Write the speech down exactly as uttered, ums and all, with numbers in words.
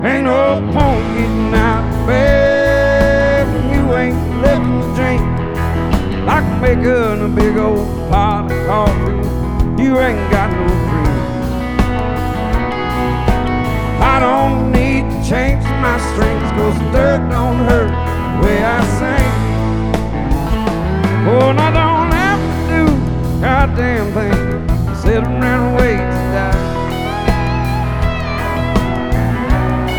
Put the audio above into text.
Ain't no point getting out of bed when you ain't living the dream. Like making a big old pot of coffee, you ain't got no cream. I don't need to change my strings, 'cause dirt don't hurt the way I sing. Oh, and I don't have to do a goddamn thing. Sit around